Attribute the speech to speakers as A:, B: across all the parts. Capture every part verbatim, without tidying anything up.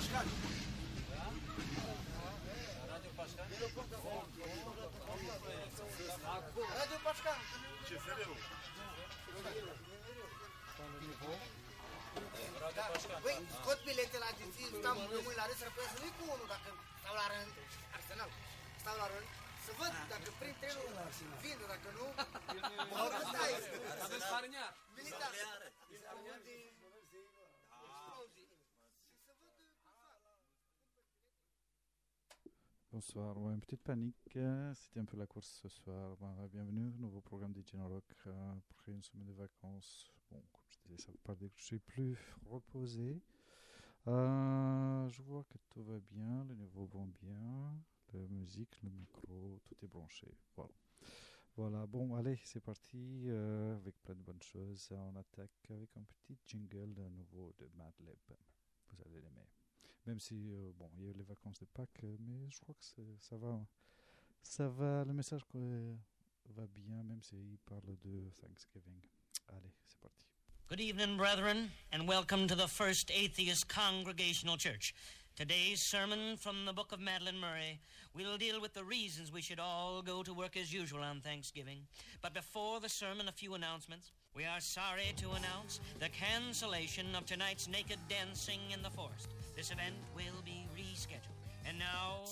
A: Pașcan.
B: Radio Pașcan?
A: Radio Pașcan.
C: Ce felul?
A: Da. Băi, scot bilete la agenții, stau rămâi la rând să răpăiesc, nu-i cu unul dacă stau la rând, Arsenal, stau la rând, să văd dacă prind trenul, vinde, dacă nu, oricât stai.
B: Avem spariniar.
A: Militar. Unde explozii. Și să văd cum fac.
D: Bonsoir, ouais, une petite panique, euh, c'était un peu la course ce soir. Ben, bienvenue au nouveau programme des Rock euh, après une semaine de vacances. Bon, comme je disais, ça veut pas dire que je suis plus reposé. Euh, je vois que tout va bien, les niveaux vont bien, la musique, le micro, tout est branché. Voilà. Voilà, bon, allez, c'est parti euh, avec plein de bonnes choses. On attaque avec un petit jingle de nouveau de Madlib. Vous allez l'aimer. Même si, euh, bon, il y a eu les vacances de Pâques, mais je crois que ça va, ça va, le message euh, va bien, même s'il parle de Thanksgiving. Allez, c'est parti.
E: Good evening, brethren, and welcome to the First Atheist Congregational Church. Today's sermon from the book of Madeleine Murray will deal with the reasons we should all go to work as usual on Thanksgiving. But before the sermon, a few announcements. We are sorry to announce the cancellation of tonight's naked dancing in the forest. This event will be rescheduled. And now...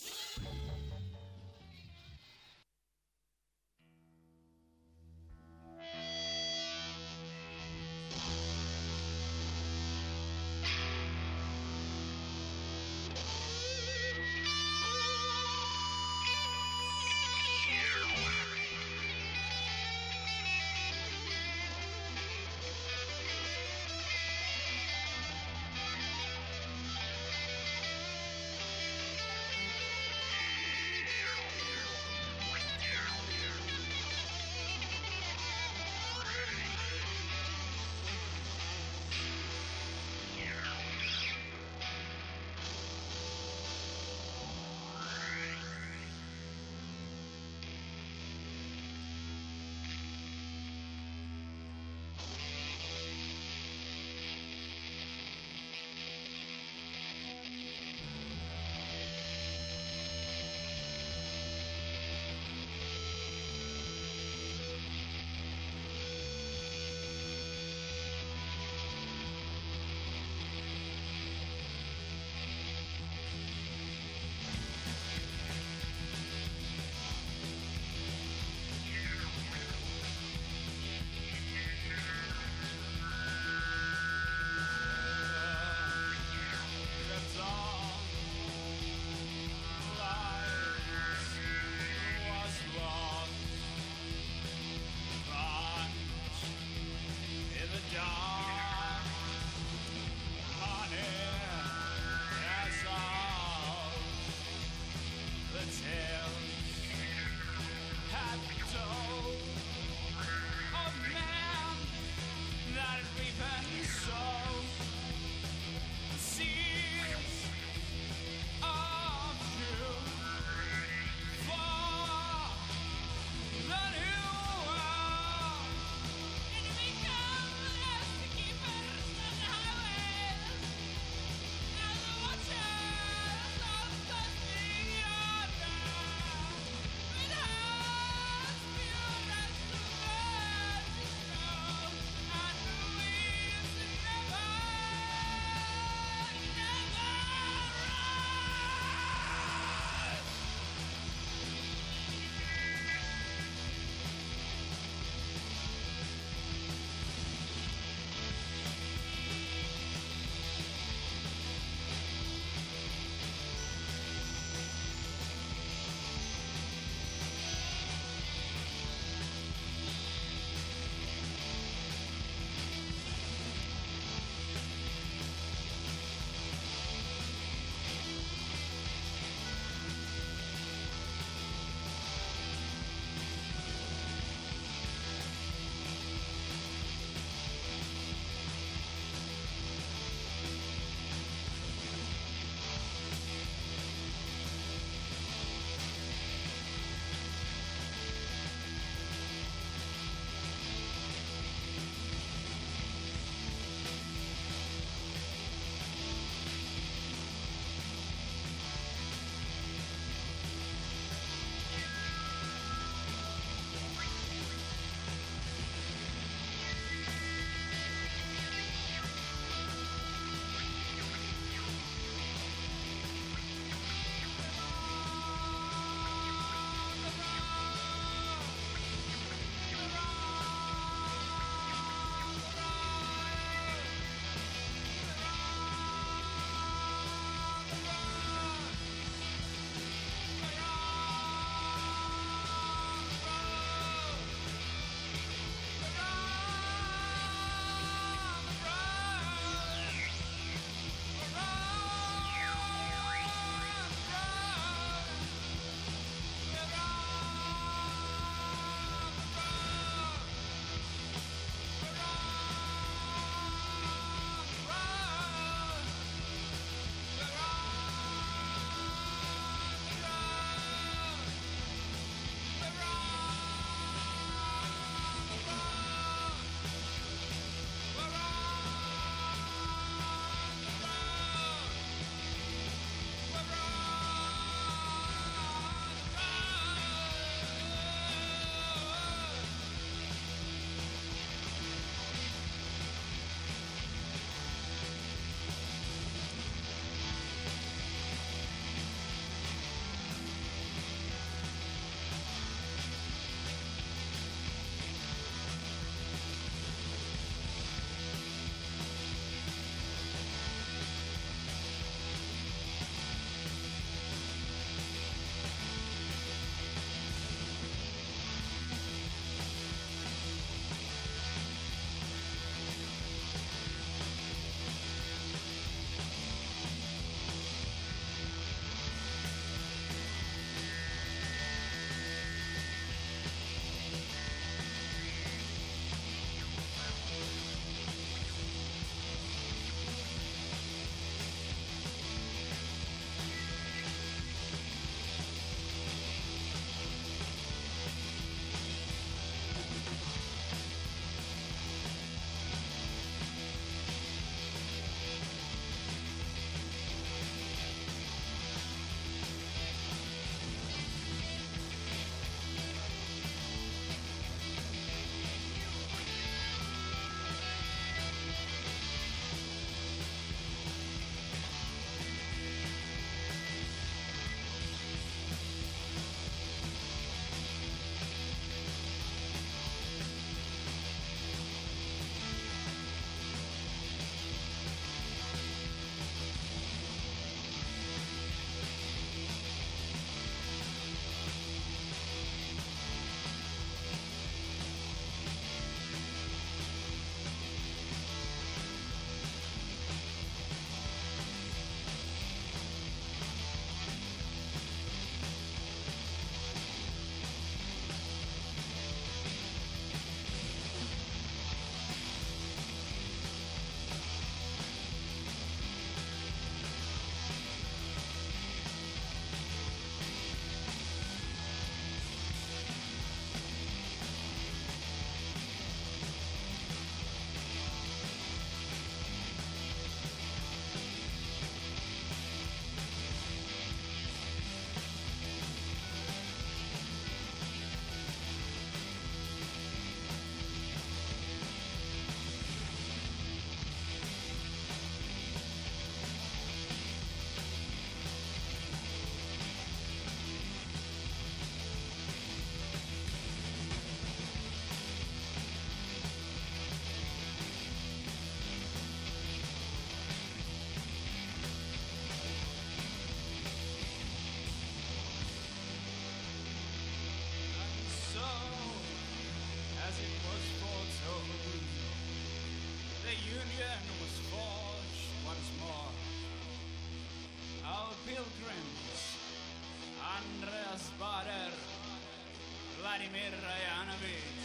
C: Vladimir Rajanovic,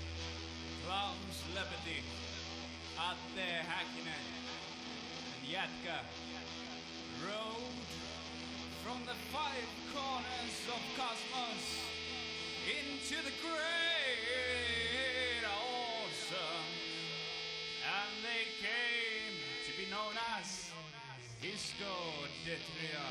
C: Klaus Lebedik, Atte Häkkinen, and Jatka rode from the five corners of cosmos into the great awesome, and they came to be known as Hisco Detria.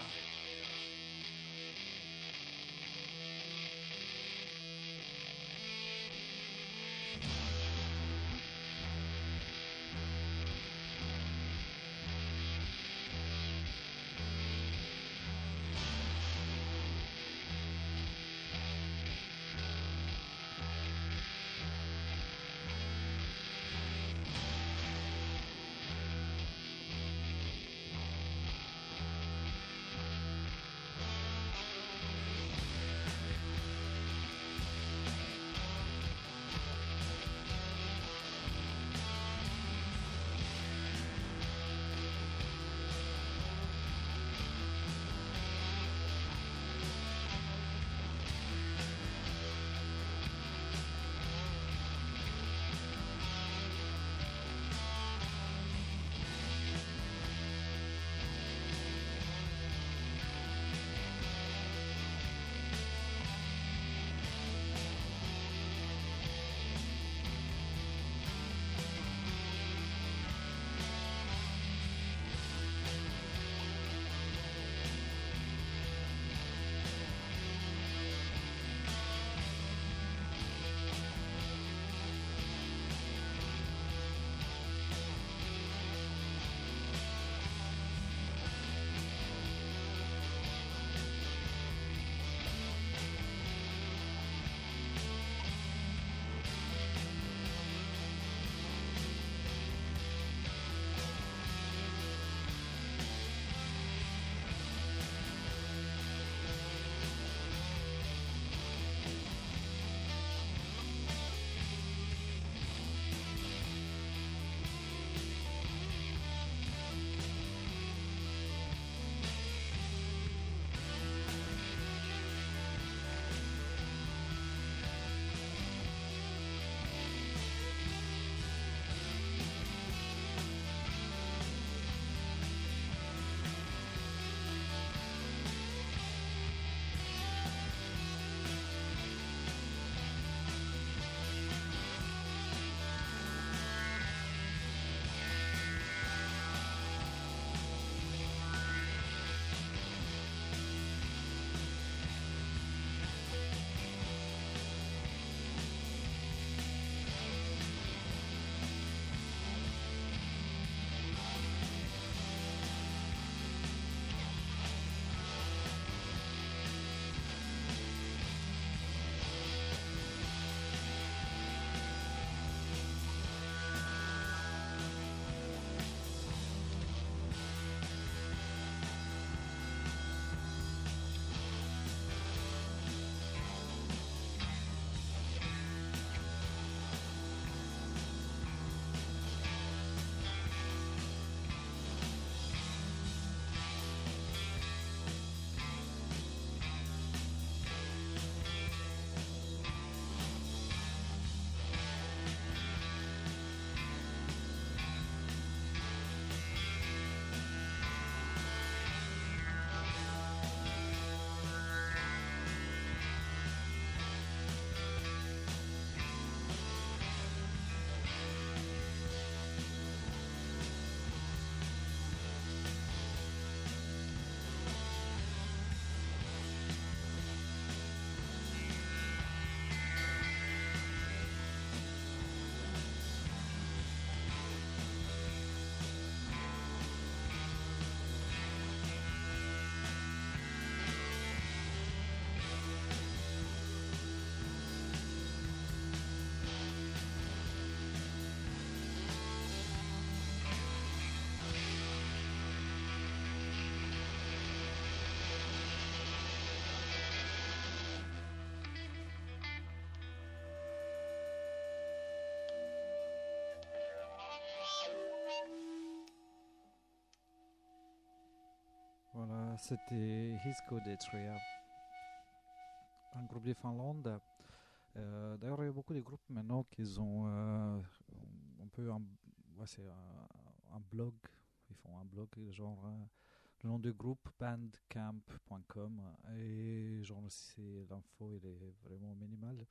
D: C'était Hisco Detria, un groupe de Finlande. Euh, d'ailleurs, il y a beaucoup de groupes maintenant qui ont euh, un peu un, ouais, c'est un, un blog. Ils font un blog, genre euh, le nom du groupe bandcamp point com, et genre c'est l'info, il est vraiment minimal.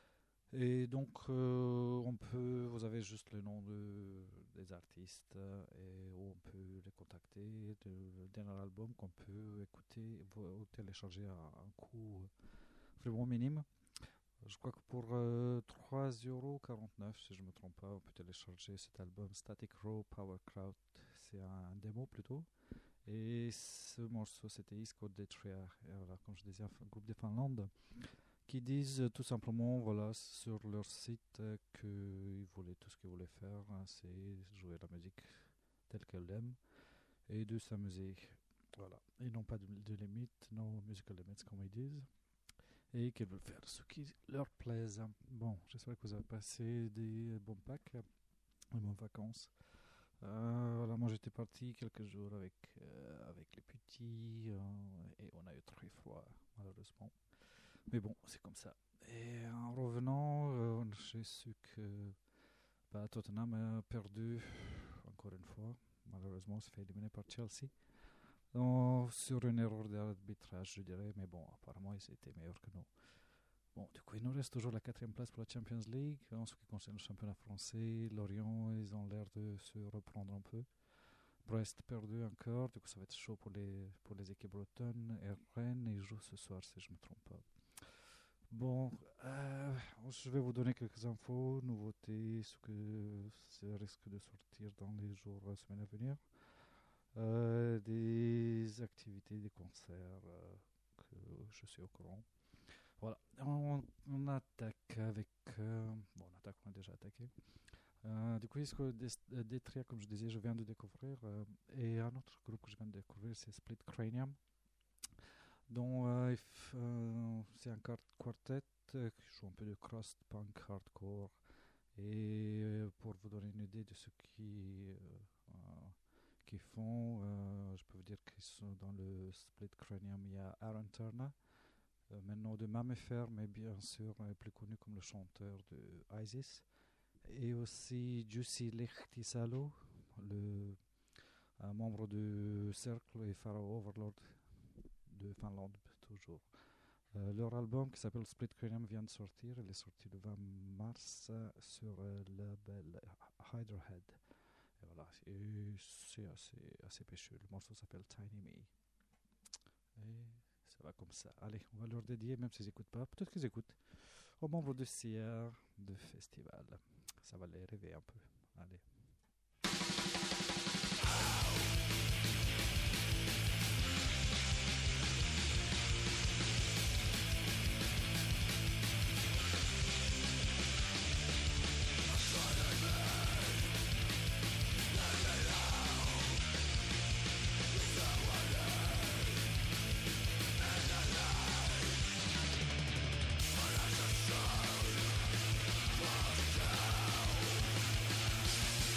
D: Et donc euh, on peut, vous avez juste le nom de, des artistes et on peut les contacter, le dernier album qu'on peut écouter ou télécharger à un coût vraiment minime. Je crois que pour euh, trois euros quarante-neuf, si je ne me trompe pas, on peut télécharger cet album Static Raw Power Crowd. C'est un démo plutôt. Et ce morceau, c'était Isko Detria, voilà, comme je disais, un groupe de Finlande, qui disent tout simplement, voilà, sur leur site, euh, qu'ils voulaient, tout ce qu'ils voulaient faire, hein, c'est jouer la musique telle qu'elle aime et de s'amuser. Voilà. Ils n'ont pas de, de limites, no musical limits, comme ils disent. Et qu'ils veulent faire ce qui leur plaise. Bon, j'espère que vous avez passé des bons Pâques, des bonnes vacances. Euh, voilà, moi j'étais parti quelques jours avec, euh, avec les petits euh, et on a eu très froid, malheureusement. Mais bon, c'est comme ça. Et en revenant, euh, j'ai su que bah, Tottenham a perdu encore une fois. Malheureusement, s'est fait éliminer par Chelsea. Donc, sur une erreur d'arbitrage, je dirais, mais bon, apparemment, ils étaient meilleurs que nous. Bon, du coup, il nous reste toujours la quatrième place pour la Champions League. En ce qui concerne le championnat français, Lorient, ils ont l'air de se reprendre un peu. Brest perdu encore, du coup, ça va être chaud pour les, pour les équipes bretonnes. Et Rennes, ils jouent ce soir, si je ne me trompe pas. Bon, euh, je vais vous donner quelques infos, nouveautés, ce que ça risque de sortir dans les jours, semaines à venir. Euh, des activités, des concerts euh, que je suis au courant. Voilà, on, on attaque avec... Euh, bon, on attaque, on a déjà attaqué. Euh, du coup, Isko Detria, comme je disais, je viens de découvrir. Euh, et un autre groupe que je viens de découvrir, c'est Split Cranium. Donc, euh, euh, c'est un quartet euh, qui joue un peu de crust, punk, hardcore. Et euh, pour vous donner une idée de ce qui... Euh, euh, qu'ils font, euh, je peux vous dire qu'ils sont dans le Split Cranium. Il y a Aaron Turner, euh, maintenant de Mammifère, mais bien sûr euh, plus connu comme le chanteur de Isis, et aussi Jussi Lehtisalo, le un membre du Cercle et Pharaoh Overlord de Finlande toujours. Euh, leur album qui s'appelle Split Cranium vient de sortir, il est sorti le vingt mars sur euh, le label Hydra Head. Et voilà, et c'est assez, assez pécheux. Le morceau s'appelle Tiny Me. Et ça va comme ça. Allez, on va leur dédier, même s'ils n'écoutent pas. Peut-être qu'ils écoutent. Aux membres de C R, de festival. Ça va les rêver un peu. Allez.
F: Down.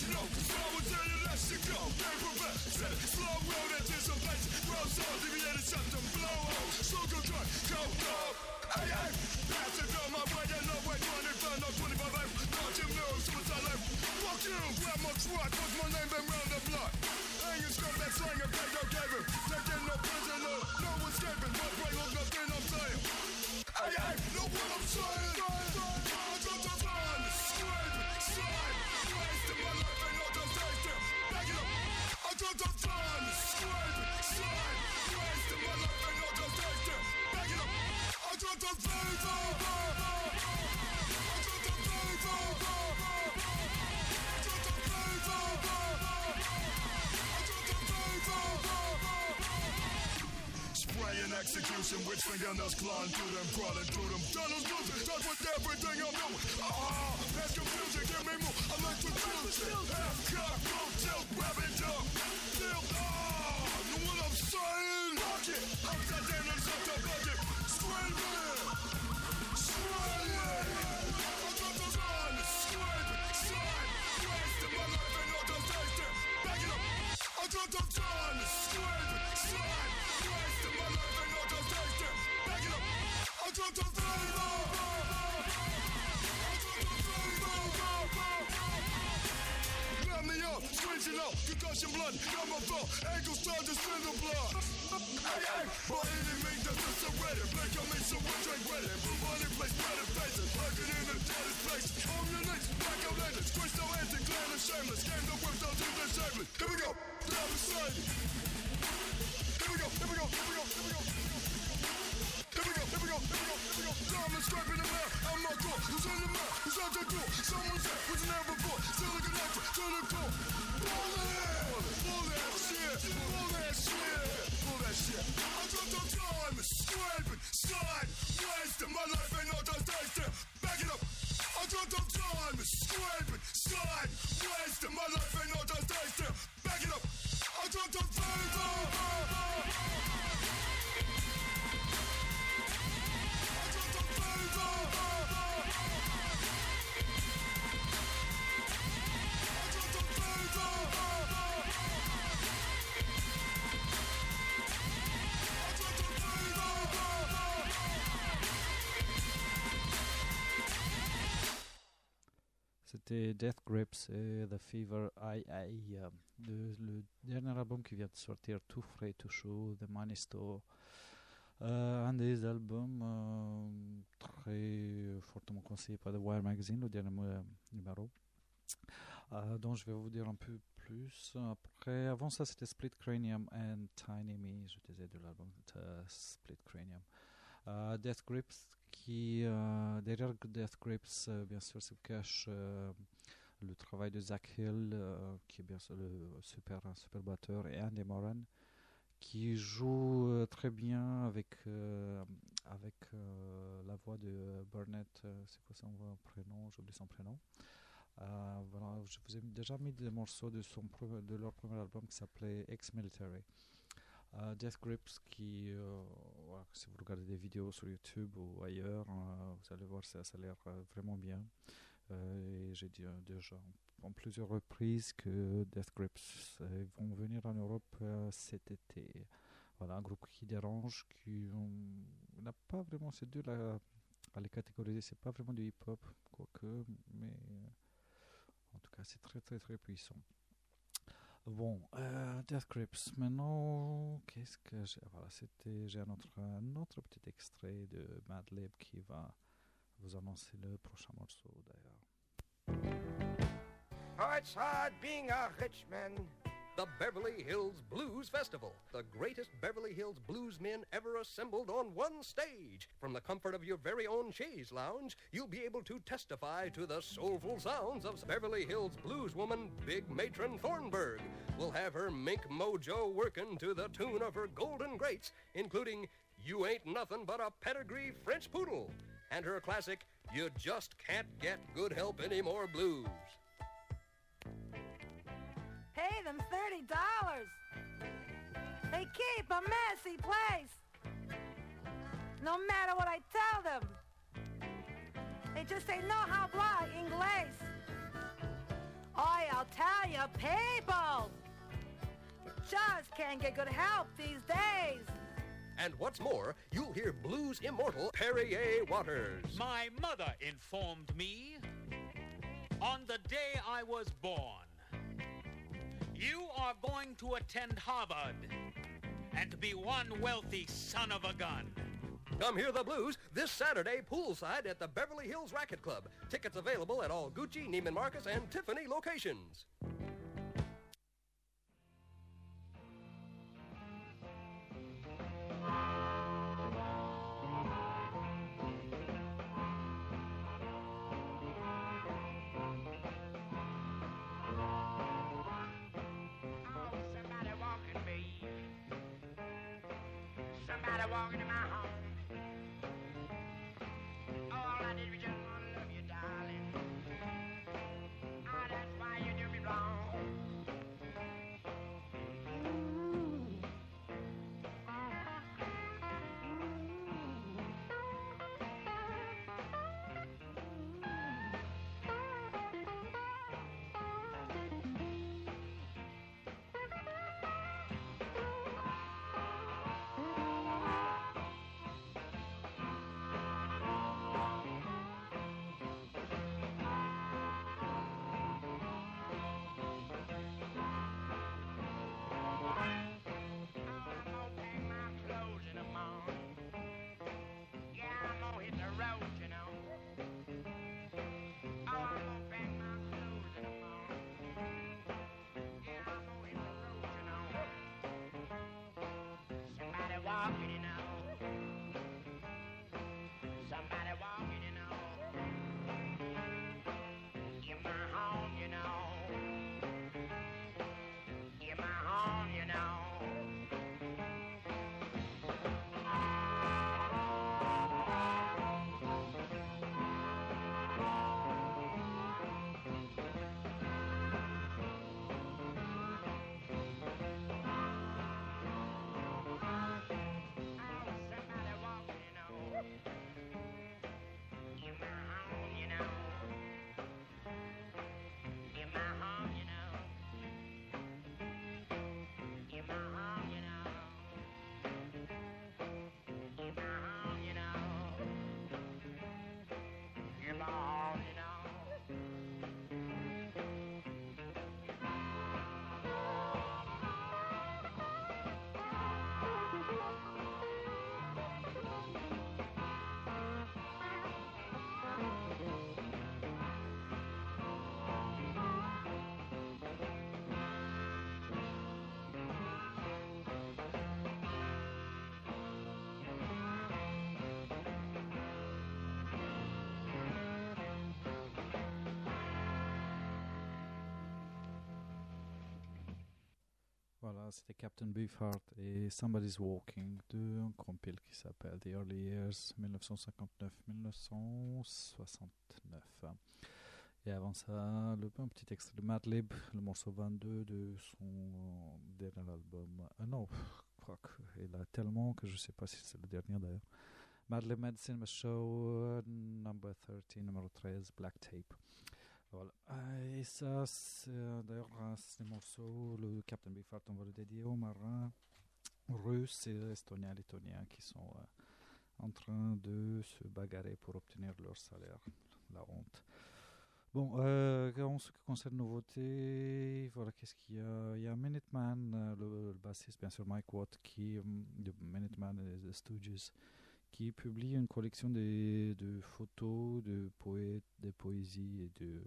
F: you know, cause I will tell you let you go. They prevent, said it, slow road anticipation. Rose on, deviated septum, blow on. Sugar cut, go, go. Hey, hey, pass it on my way, no way, twenty-five, no twenty-five, eight. Don't you know, suicide life. Fuck you, grab my truck, what's my name, been round the block. Hanging scumbag slinger, pay no gave him. Taking no prisoner, no escaping. One brain look, nothing I'm saying. Hey, hey, know what I'm saying? I got the fun, scraping, slide, wasting my life, ain't no just tasting. Back it up. I got the fun, scraping, slide, wasting my life, ain't no just tasting. Back it up. I got the flavor. I got the flavor. I got the flavor. Spraying execution with fingernails clawing through them, crawling through them tunnels, losing touch with everything I'm doing. Ah, that's confusion, give me more. I like to feel it. Half cock, no tilt, grab it up. Tilt, ah, know what I'm saying? Fuck it, upside down and set the bucket. Screaming, screaming. I got the run, screaming, slide, wasting my life and all just tasting. Back it up. I got the run, screaming, slide. Back it up. I got the flavor. I got the flavor. Let me up, squeezing out, concussion blood, number four, ankle start to spindle blood. Hey, hey, by any means that's just a ready. Blink on me so we drink ready. Blue money place, better faces, lurking in the deadest place. On your knees, back out legends, crystal anti, clan and shameless. Game the whip, don't do the shameless. Here we go, down the side. Here we go, here we go, here we go, here we go. Here we go, here we go, here we go, here we go. Diamond scraping the mirror, out my door. Who's on the mirror? Who's out the door? Someone's there, who's never before. Still a connector to the core. Pull it! Pull that shit! Pull that shit! Pull that shit! I got the time, scraping, slide, wasting. My life ain't no just tasting. Back it up! I got the time, scraping, slide, wasting. My life ain't no just tasting. Back it up! I got the flavor!
D: C'était Death Grips et The Fever I I, euh, de, le dernier album qui vient de sortir, tout frais, tout chaud, The Manisto. Euh, un des albums euh, très fortement conseillé par The Wire Magazine, le dernier euh, numéro, euh, dont je vais vous dire un peu plus. Après, avant ça, c'était Split Cranium and Tiny Me, je disais de l'album uh, Split Cranium. Uh, Death Grips, qui uh, derrière Death Grips, uh, bien sûr, se cache uh, le travail de Zach Hill, uh, qui est bien sûr le super, super batteur, et Andy Moran, qui joue uh, très bien avec, uh, avec uh, la voix de Burnett. Uh, c'est quoi son prénom? J'oublie son prénom. Uh, voilà, je vous ai déjà mis des morceaux de, son pre- de leur premier album qui s'appelait Ex-Military. Uh, Death Grips, qui, euh, voilà, si vous regardez des vidéos sur YouTube ou ailleurs, euh, vous allez voir, ça, ça a l'air euh, vraiment bien. Euh, et j'ai dit euh, déjà en, en plusieurs reprises que Death Grips euh, vont venir en Europe euh, cet été. Voilà, un groupe qui dérange, qui on n'a pas vraiment, c'est dur à, à les catégoriser, c'est pas vraiment du hip-hop, quoique, mais euh, en tout cas, c'est très très très puissant. Bon, euh, Death Grips. Maintenant, qu'est-ce que j'ai? Voilà, c'était, j'ai un autre, un autre petit extrait de Madlib qui va vous annoncer le prochain morceau d'ailleurs.
G: Oh, it's hard being a rich man.
H: The Beverly Hills Blues Festival, the greatest Beverly Hills bluesmen ever assembled on one stage. From the comfort of your very own chaise lounge, you'll be able to testify to the soulful sounds of Beverly Hills blueswoman Big Matron Thornburg. We'll have her mink mojo working to the tune of her golden greats, including You Ain't Nothing But a Pedigree French Poodle, and her classic You Just Can't Get Good Help Anymore blues.
I: Pay them thirty dollars. They keep a messy place. No matter what I tell them, they just say no habla inglés. Oi, I'll tell you, people! You just can't get good help these days.
H: And what's more, you'll hear blues immortal Perrier Waters.
C: My mother informed me on the day I was born, you are going to attend Harvard and be one wealthy son of a gun.
H: Come hear the blues this Saturday poolside at the Beverly Hills Racket Club. Tickets available at all Gucci, Neiman Marcus, and Tiffany locations.
G: Somebody walking in my home. All I did was just want to love you, darling. Oh, that's why you do me wrong. Walking, you know. Somebody walking, you know. In my home, you know. In my home, you know.
D: Voilà, c'était Captain Beefheart et Somebody's Walking de un compil qui s'appelle The Early Years dix-neuf cent cinquante-neuf à dix-neuf cent soixante-neuf. Et avant ça, le, un petit extrait de Madlib, le morceau vingt-deux de son dernier album. Ah non, je crois qu'il y a tellement que je ne sais pas si c'est le dernier d'ailleurs. Madlib Medicine Show, uh, number treize, numéro treize, Black Tape. Voilà. Et ça, c'est, d'ailleurs, ces morceaux, le Captain Beefheart, on va le dédier aux marins russes et estoniens, lettoniens qui sont euh, en train de se bagarrer pour obtenir leur salaire. La honte. Bon, euh, en ce qui concerne nouveautés, voilà, qu'est-ce qu'il y a? Il y a Minuteman, euh, le, le bassiste, bien sûr, Mike Watt, qui, de Minuteman et The Stooges, qui publie une collection de, de photos, de poètes, de poésie et de,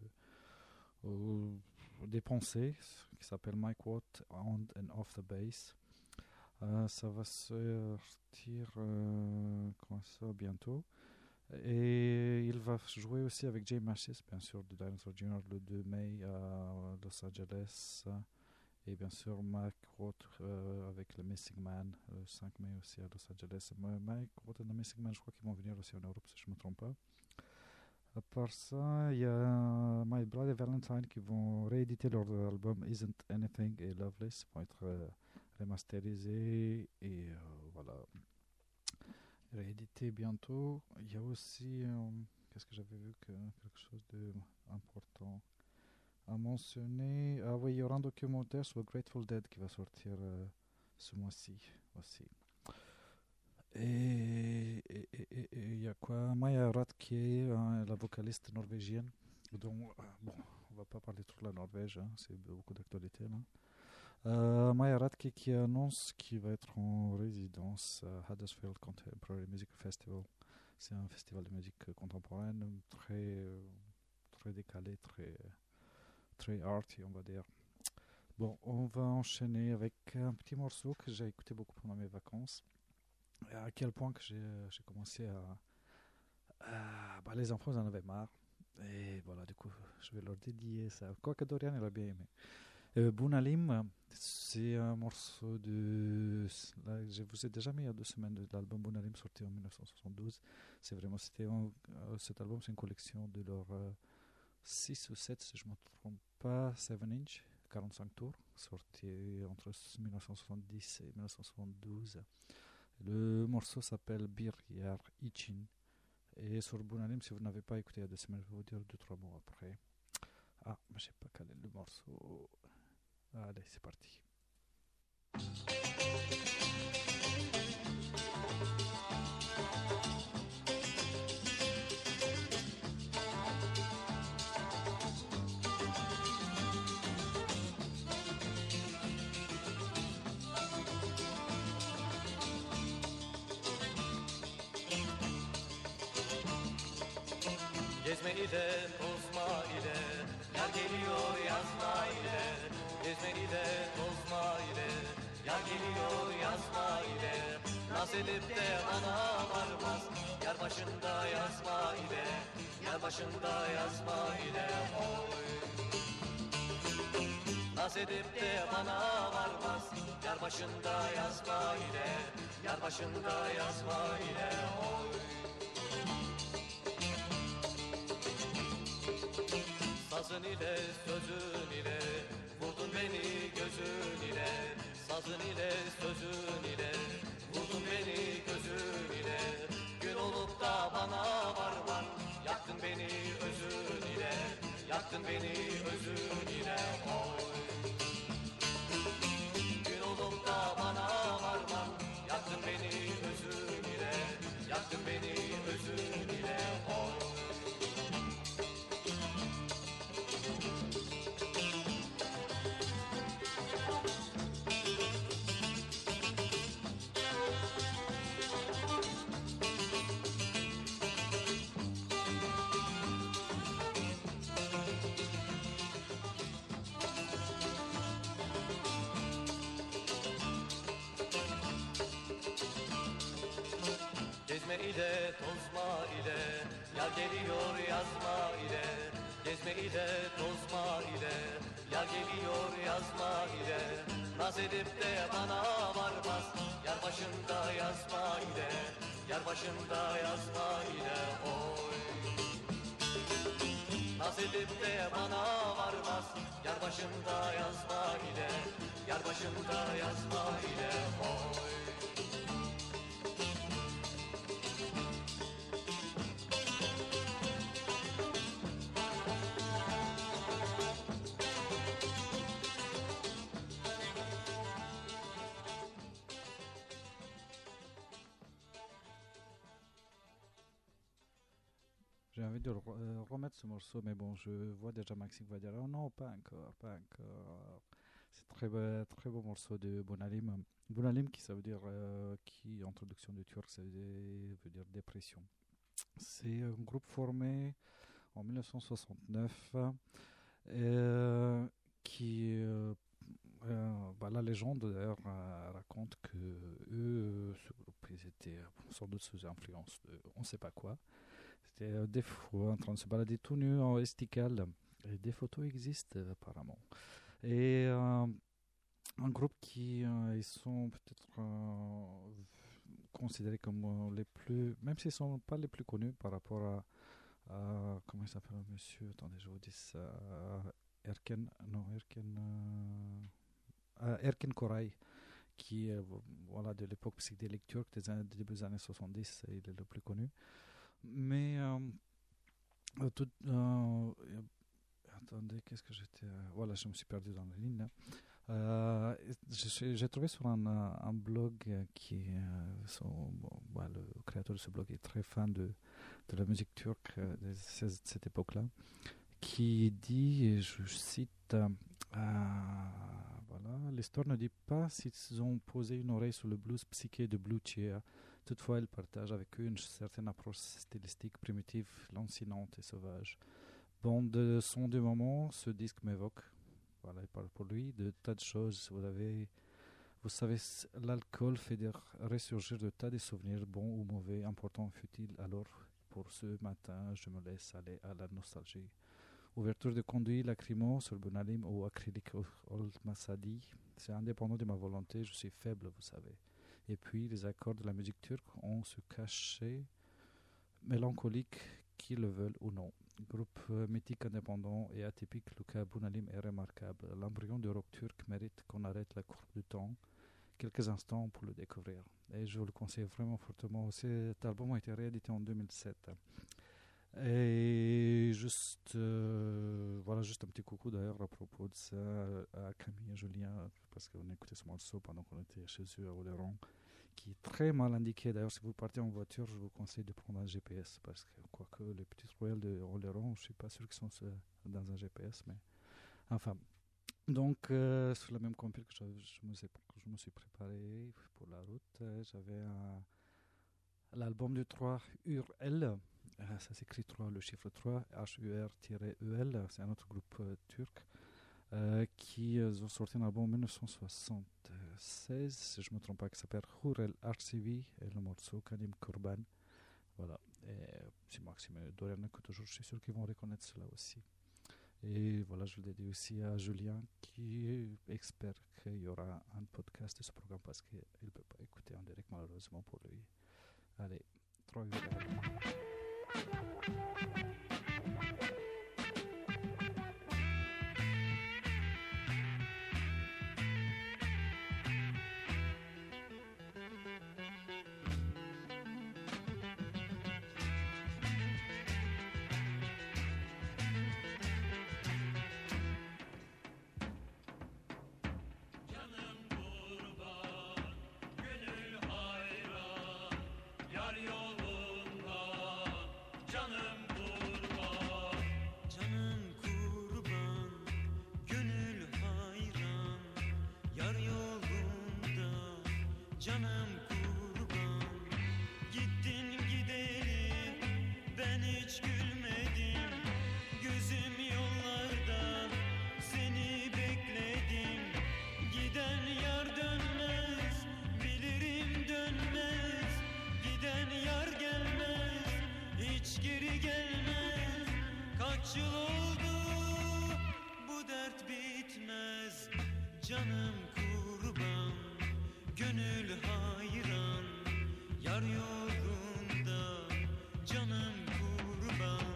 D: euh, des pensées, qui s'appelle Mike Watt On and Off the Bass. Euh, ça va sortir euh, comment ça, bientôt. Et il va jouer aussi avec Jay Mascis, bien sûr, de Dinosaur junior le deux mai à Los Angeles. Et bien sûr, Mike Watt euh, avec le Missing Man le cinq mai aussi à Los Angeles. Mike Watt et le Missing Man, je crois qu'ils vont venir aussi en Europe, si je ne me trompe pas. À part ça, il y a My Bloody Valentine qui vont rééditer leur album Isn't Anything et Loveless pour être euh, remasterisé et euh, voilà, réédité bientôt. Il y a aussi, euh, qu'est-ce que j'avais vu, que, quelque chose d'important. à mentionner. Ah oui, il y aura un documentaire sur Grateful Dead qui va sortir euh, ce mois-ci aussi. Et il y a quoi? Maya Radke, hein, la vocaliste norvégienne. Donc, euh, bon, on va pas parler trop de la Norvège, hein, c'est beaucoup d'actualité là. Euh, Maya Radke qui annonce qu'il va être en résidence à Huddersfield Contemporary Music Festival. C'est un festival de musique contemporaine très, euh, très décalé, très, très arty, on va dire. Bon, on va enchaîner avec un petit morceau que j'ai écouté beaucoup pendant mes vacances. Et à quel point que j'ai, j'ai commencé à... à bah, les enfants, ils en avaient marre. Et voilà, du coup, je vais leur dédier ça. Quoique Dorian, il a bien aimé. Euh, Bounalim, c'est un morceau de... Là, je vous ai déjà mis il y a deux semaines de l'album Bounalim sorti en dix-neuf cent soixante-douze. C'est vraiment... C'était un, euh, cet album, c'est une collection de leurs euh, six ou sept, si je ne me trompe pas, sept inch, quarante-cinq tours, sorti entre dix-neuf cent soixante-dix et dix-neuf cent soixante-douze. Le morceau s'appelle Bir Yar Ichin. Et sur Bounalim, si vous n'avez pas écouté il y a deux semaines, je vais vous dire deux, trois mots après. Ah, mais je n'ai pas calé le morceau. Allez, c'est parti.
J: Gezme ile, tozma ile, yar geliyor yazma ile. Gezme ile, tozma ile, yar geliyor yazma ile. Naz edip de bana varmaz, yar başında yazma ile. Yar başında yazma ile, oy. Naz edip de bana varmaz, yar başında yazma ile. Yar başında yazma ile, oy. Sazın ile, sözün ile, vurdun beni gözün ile. Sazın ile, sözün ile, vurdun beni gözün ile. Gün olup da bana varman, yaktın beni özün ile. Yaktın beni özün ile, oy. Gün olup da bana varman, yaktın beni özün ile. Yaktın beni özün ile, oy. Gezme ile, tozma ile, yar geliyor yazma ile. Gezme ile, tozma ile, yar geliyor yazma ile. Naz edip de bana varmaz, yar başında yazma ile. Yar başında yazma ile, oy. Naz edip de bana varmaz, yar başında yazma ile. Yar başında yazma ile, oy.
D: J'ai envie de re- euh, remettre ce morceau, mais bon, je vois déjà Maxime va dire oh non, pas encore, pas encore. C'est très beau, très beau morceau de Bounalim. Bounalim, qui ça veut dire, euh, qui en traduction du turc, ça veut dire, veut dire dépression. C'est un groupe formé en dix-neuf cent soixante-neuf euh, qui, euh, euh, bah, la légende d'ailleurs euh, raconte que eux, ce groupe, ils étaient sans doute sous influence de on ne sait pas quoi. C'était euh, des fois en train de se balader tout nu en esticale. Et des photos existent euh, apparemment. Et euh, un groupe qui euh, ils sont peut-être euh, considérés comme euh, les plus, même s'ils ne sont pas les plus connus par rapport à, à comment il s'appelle monsieur, attendez je vous dis ça, Erken, non Erken, euh, Erken Koray, qui euh, voilà de l'époque psychédélique turque des, années, des débuts des années soixante-dix, il est le plus connu. Mais euh, tout, euh, attendez, qu'est-ce que j'étais... euh, Voilà, je me suis perdu dans la ligne. Là. Euh, je suis- j'ai trouvé sur un, euh, un blog euh, qui est... euh, son- bon, bah, le créateur de ce blog est très fan de, de la musique turque euh, de ces- cette époque-là, qui dit, et je cite, euh, euh, voilà, l'histoire ne dit pas s'ils ont posé une oreille sur le blues psyché de Blue Cheer. Toutefois, ils partagent avec eux une certaine approche stylistique primitive, lancinante et sauvage. Bande son du moment, ce disque m'évoque, voilà, il parle pour lui, de tas de choses. Vous avez, vous savez, s- l'alcool fait de ressurgir de tas de souvenirs, bons ou mauvais, importants ou futiles. Alors, pour ce matin, je me laisse aller à la nostalgie. Ouverture de conduit, lacrymo sur Benalim ou acrylique au- Old Masadi. C'est indépendant de ma volonté, je suis faible, vous savez. Et puis, les accords de la musique turque ont ce cachet mélancolique, qu'ils le veulent ou non. Groupe euh, mythique indépendant et atypique, Luka Bunalim est remarquable. L'embryon du rock turc mérite qu'on arrête la courbe du temps quelques instants pour le découvrir. Et je vous le conseille vraiment fortement. Cet album a été réédité en deux mille sept. Et juste, euh, voilà, juste un petit coucou d'ailleurs à propos de ça à Camille et Julien, parce qu'on écoutait ce morceau pendant qu'on était chez eux à Oléron, qui est très mal indiqué. D'ailleurs, si vous partez en voiture, je vous conseille de prendre un G P S, parce que quoique les petites ruelles de Oléron, je ne suis pas sûr qu'ils sont euh, dans un G P S, mais enfin. Donc, euh, sur la même compil que je, je, me suis, je me suis préparé pour la route, euh, j'avais un, l'album du trois U R L, euh, ça s'écrit trois, le chiffre trois, H U R-E L, c'est un autre groupe euh, turc, euh, qui euh, ont sorti un album en dix-neuf cent soixante-seize, si je ne me trompe pas, qui s'appelle Hurel Arsivi, et le morceau Kanim Kurban. Voilà, et c'est Maxime et Dorian que toujours, je suis sûr qu'ils vont reconnaître cela aussi. Et voilà, je le dédie aussi à Julien qui espère qu'il y aura un podcast de ce programme parce qu'il ne peut pas écouter en direct malheureusement pour lui. Allez, trois U R L.
K: Canım kurban, gittin gidelim, ben hiç gülmedim. Gözüm yollarda, seni bekledim. Giden yar dönmez, bilirim dönmez. Giden yar gelmez, hiç geri gelmez. Kaç yıl oldu, bu dert bitmez. Canım kurban, gönül hayran, yar yolunda, canım kurban.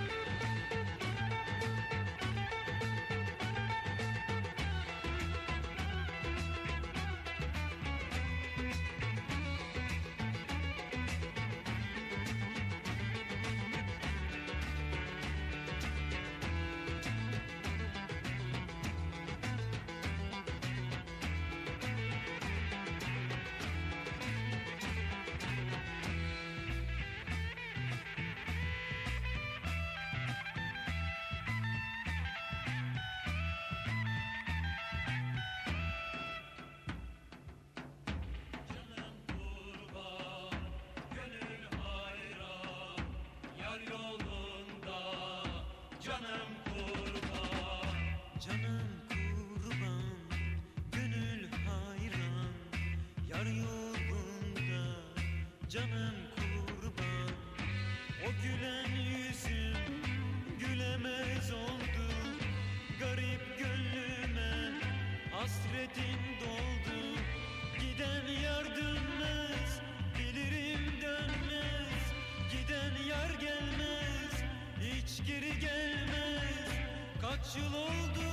K: Canım kurban, gönül hayran, yar yolunda, canım kurban. O gülen yüzüm gülemez oldu, garip gönlüme hasretin doldu. Giden yar dönmez, bilirim dönmez. Giden yar gelmez, hiç geri gelmez. Kaç yıl oldu,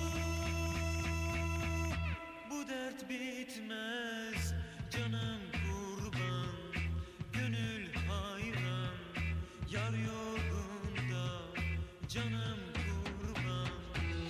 K: bu dert bitmez. Canım kurban, gönül hayran, yar yolunda, canım kurban.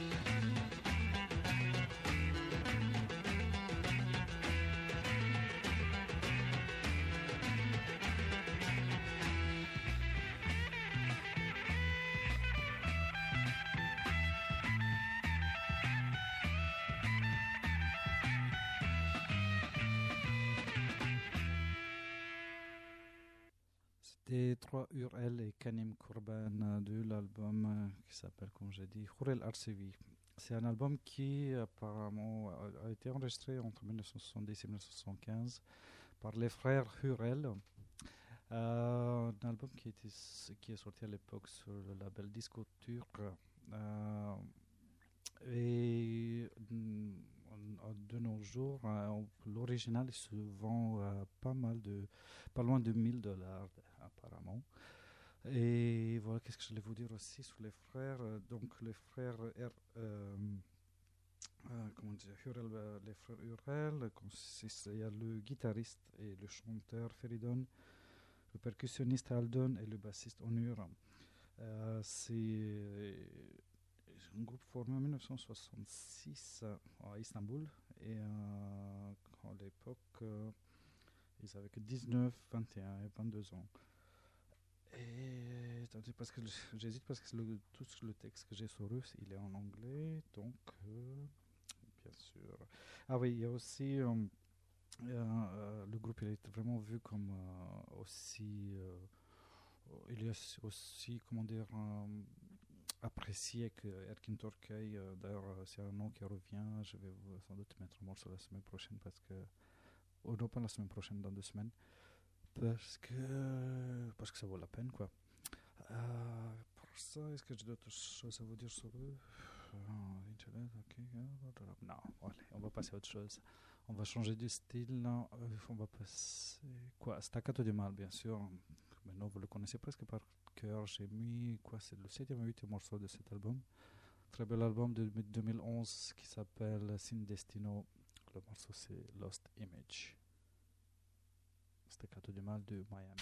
D: des trois U R L et Kanim Kurban de l'album euh, qui s'appelle, comme j'ai dit, Khurel Arsevi. C'est un album qui apparemment a, a été enregistré entre mille neuf cent soixante-dix et mille neuf cent soixante-quinze par les frères Hurel. Euh, un album qui, était, qui est sorti à l'époque sur le label Disco Turc. Euh, et de nos jours, euh, l'original se vend euh, pas mal de, pas loin de mille dollars apparemment. Et voilà, qu'est-ce que je voulais vous dire aussi sur les frères. Euh, donc les frères R, euh, euh, comment dire, Hurel, euh, les frères Hurel, consiste, il y a le guitariste et le chanteur Feridun, le percussionniste Haldun et le bassiste Onur. Euh, c'est un groupe formé en mille neuf cent soixante-six à Istanbul et euh, à l'époque euh, ils avaient que dix-neuf, vingt et un et vingt-deux ans. Et attendez, parce que j'hésite parce que le, tout le texte que j'ai sur eux il est en anglais, donc euh, bien sûr. Ah oui, il y a aussi euh, euh, le groupe il est vraiment vu comme euh, aussi euh, il est aussi comment dire euh, apprécié que Erkin Torkay. Euh, d'ailleurs, euh, c'est un nom qui revient. Je vais vous, sans doute mettre un morceau la semaine prochaine parce que, ou non pas la semaine prochaine, dans deux semaines, parce que parce que ça vaut la peine, quoi. Euh, pour ça, est-ce que j'ai d'autres choses à vous dire sur eux? euh, Internet, ok. Non, allez, on va passer à autre chose. On va changer de style. Non, euh, on va passer quoi? Staccato di Mal, bien sûr. Maintenant, vous le connaissez presque par cœur. J'ai mis quoi? C'est le septième ou huitième morceau de cet album. Très bel album de deux mille onze qui s'appelle Sin Destino. Le morceau c'est Lost Image. Staccato di Mal de Miami.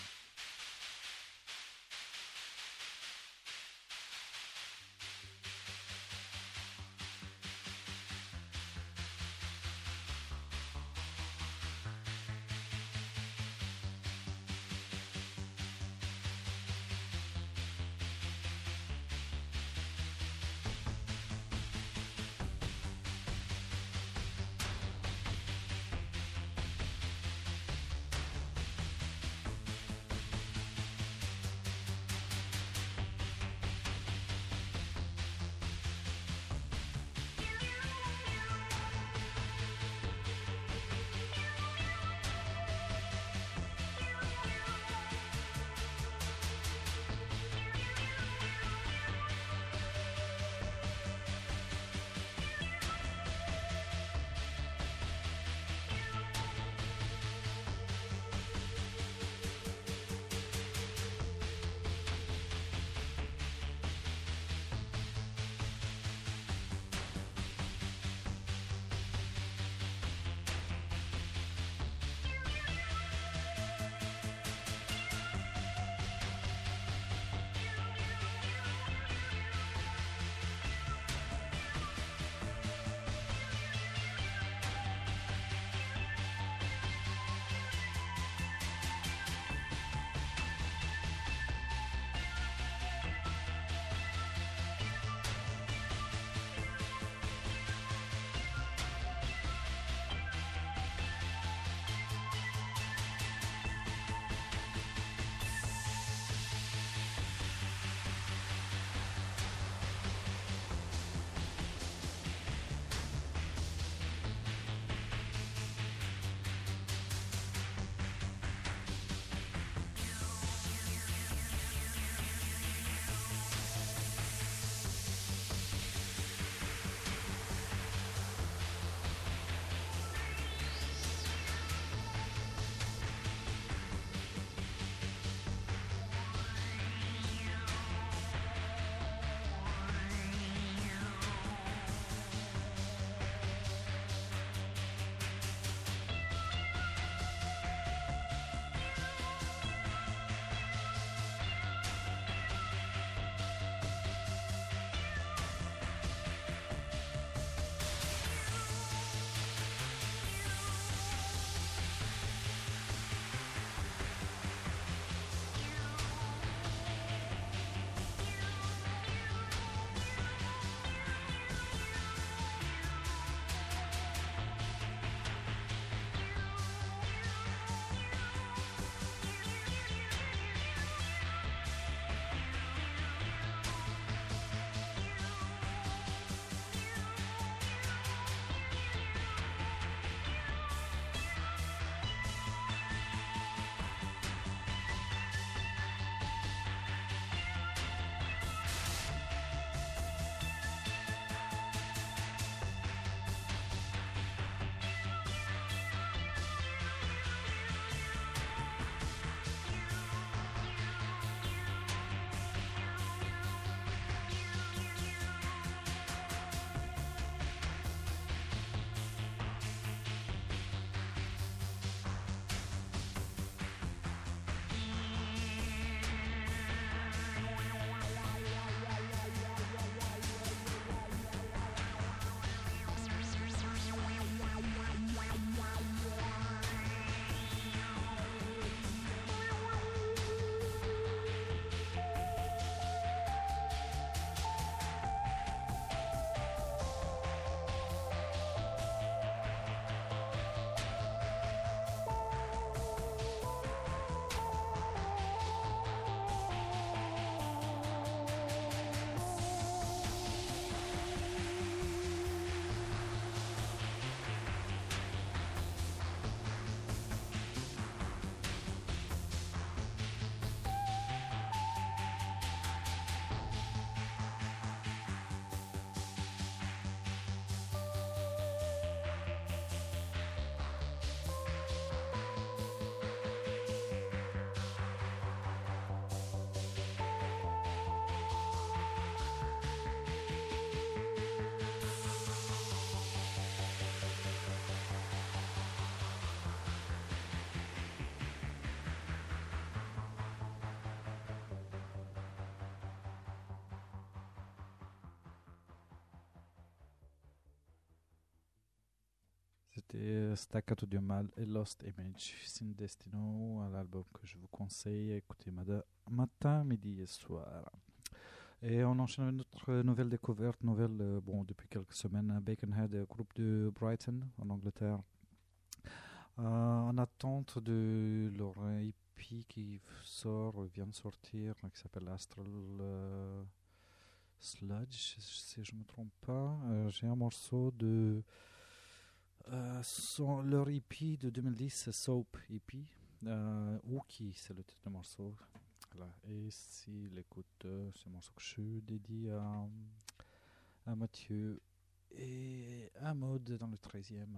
D: C'était Staccato di Mal et Lost Image, Sin Destino, l'album que je vous conseille à écouter mada- matin, midi et soir. Et on enchaîne avec notre nouvelle découverte, nouvelle, euh, bon, depuis quelques semaines, Baconhead, euh, groupe de Brighton, en Angleterre. Euh, en attente de leur E P qui sort, vient de sortir, qui s'appelle Astral euh, Sludge, si je ne me trompe pas. Euh, j'ai un morceau de euh, son, leur E P de deux mille dix, c'est Soap E P. Euh, Wookie, c'est le titre du morceau. Voilà. Et s'il écoute euh, ce morceau que je dédie à, à Mathieu et à Maud dans le treizième.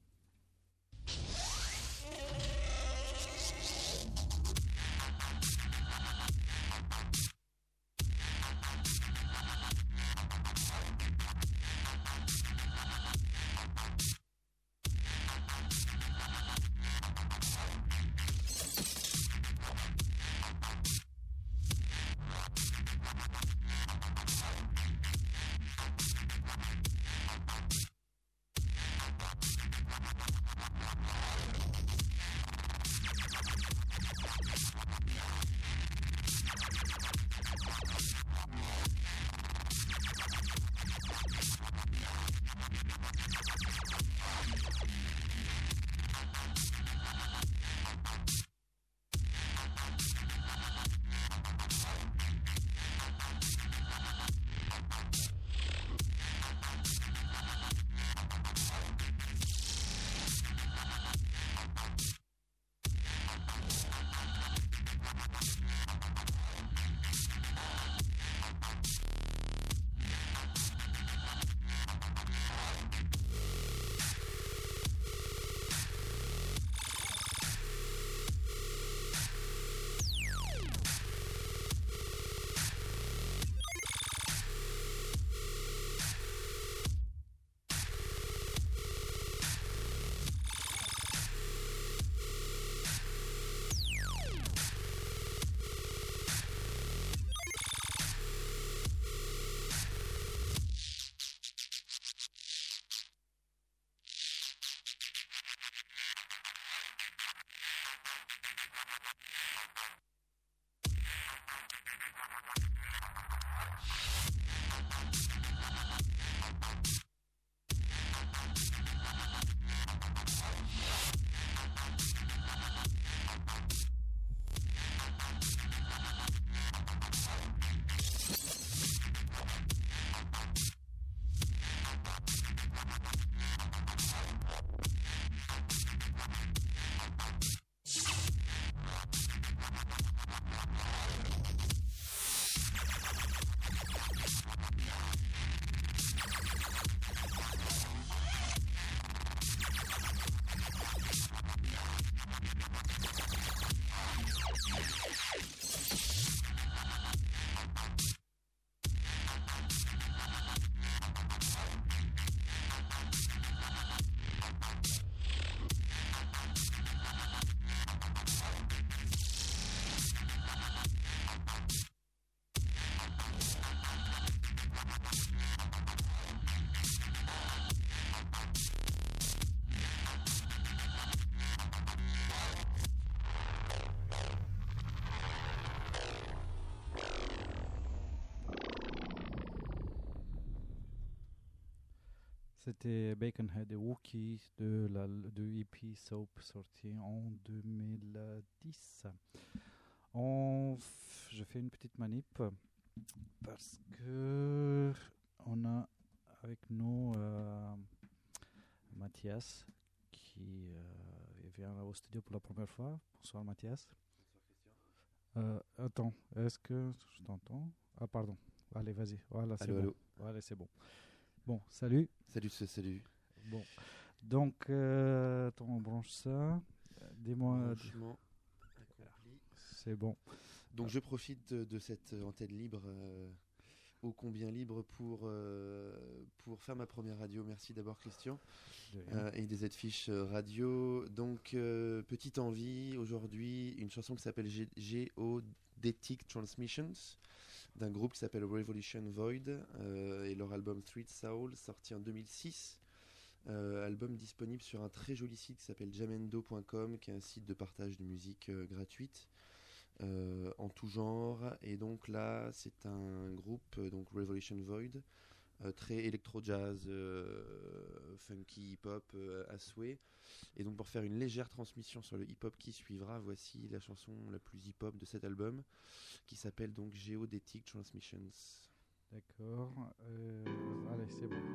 D: C'était Baconhead et Wookie de la de E P Soap sorti en deux mille dix. On f- je fais une petite manip parce que on a avec nous euh, Mathias qui euh, vient au studio pour la première fois. Bonsoir Mathias. Euh, attends, est-ce que je t'entends? Ah pardon. Allez, vas-y. Voilà, c'est
L: Allô,
D: bon.
L: allô.
D: Voilà, c'est bon. Bon, salut.
L: Salut, c'est- salut.
D: Bon, donc, euh, attends, on branche ça. Euh, Dis-moi.
L: Branchement accompli.
D: C'est bon.
L: Donc je profite de, de cette antenne libre, euh, ô combien libre, pour, euh, pour faire ma première radio. Merci d'abord Christian.
D: De rien.
L: Euh, et des Z-Fish euh, radio. Donc euh, petite envie, aujourd'hui, une chanson qui s'appelle Ge- Geodetic Transmissions, d'un groupe qui s'appelle Revolution Void, euh, et leur album Street Soul, sorti en deux mille six. Euh, album disponible sur un très joli site qui s'appelle jamendo point com, qui est un site de partage de musique euh, gratuite euh, en tout genre. Et donc là, c'est un groupe, euh, donc Revolution Void, euh, très électro-jazz, euh, funky, hip-hop euh, à souhait. Et donc pour faire une légère transmission sur le hip-hop qui suivra, voici la chanson la plus hip-hop de cet album, qui s'appelle donc Geodetic Transmissions.
D: D'accord. Euh, allez, c'est bon.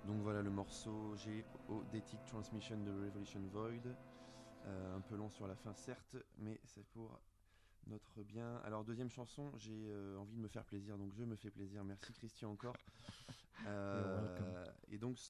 L: Donc voilà le morceau Geodetic Transmission de Revolution Void. Euh, un peu long sur la fin certes, mais c'est pour notre bien. Alors deuxième chanson, j'ai euh, envie de me faire plaisir, donc je me fais plaisir. Merci Christian encore. Euh, et donc